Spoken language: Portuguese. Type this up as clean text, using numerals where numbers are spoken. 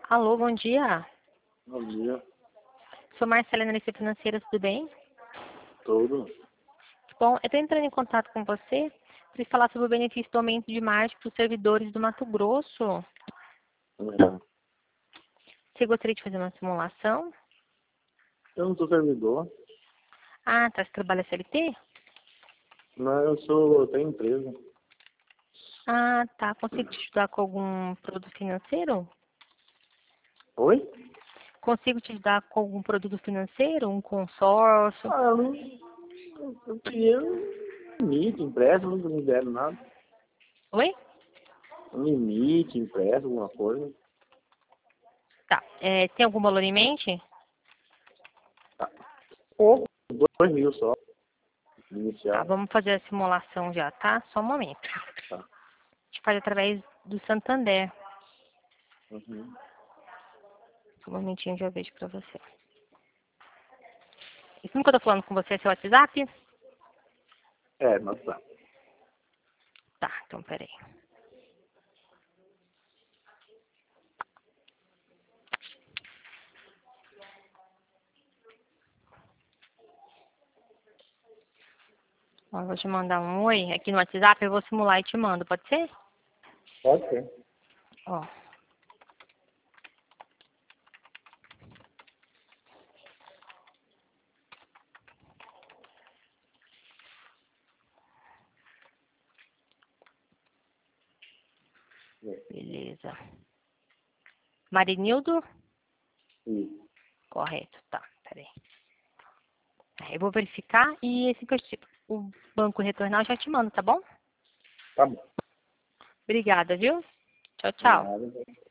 Alô, bom dia. Bom dia. Sou Marcela, analista financeira, tudo bem? Tudo. Bom, eu estou entrando em contato com você para falar sobre o benefício do aumento de margem para os servidores do Mato Grosso. É. Você gostaria de fazer uma simulação? Eu não sou servidor, Ah, tá. Você trabalha CLT? mas eu tenho empresa. Ah, tá. Consigo te ajudar com algum produto financeiro? Oi? Consigo te ajudar com algum produto financeiro? Um consórcio? Ah, eu queria um limite, empréstimo, não me deram nada. Oi? Um limite, empréstimo, alguma coisa. Tá. Tem algum valor em mente? Tá. Pouco, 2.000 só, Tá, inicial. vamos fazer a simulação já, tá? Só um momento. Tá. A gente faz através do Santander. Uhum. Um momentinho, já vejo pra você. Esse número que eu tô falando com você é seu WhatsApp? É, mas tá. Tá, então peraí. Ó, eu vou te mandar um oi aqui no WhatsApp, eu vou simular e te mando, pode ser? Pode ser. Ó, beleza. Marinildo? Isso. Correto, tá, peraí. Eu vou verificar e assim que o banco retornar, eu já te mando, tá bom? Tá bom. Obrigada, viu? Tchau, tchau. Nada.